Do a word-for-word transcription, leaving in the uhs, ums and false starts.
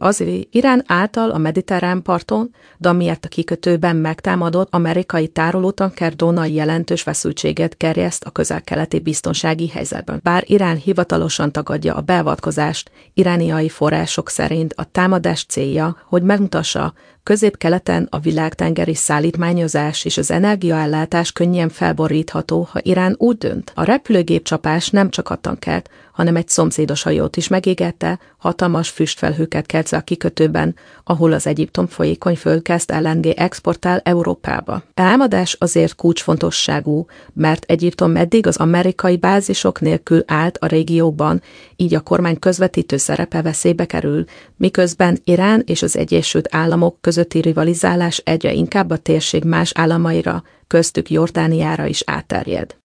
azért Irán által a mediterrán parton, de amiért a kikötőben megtámadott amerikai tárolótanker drónai jelentős feszültséget gerjeszt a közel-keleti biztonsági helyzetben. Bár Irán hivatalosan tagadja a beavatkozást, irániai források szerint a támadás célja, hogy megmutassa, Közép-keleten a világtengeri szállítmányozás és az energiaellátás könnyen felborítható, ha Irán úgy dönt. A repülőgépcsapás nem csak a tankert, hanem egy szomszédos hajót is megégette, hatalmas füstfelhőket keltve a kikötőben, ahol az Egyiptom folyékony földgázt el en gé exportál Európába. A támadás azért kulcsfontosságú, mert Egyiptom eddig az amerikai bázisok nélkül állt a régióban, így a kormány közvetítő szerepe veszélybe kerül, miközben Irán és az Egyesült Államok közötti rivalizálás egyre inkább a térség más államaira, köztük Jordániára is átterjed.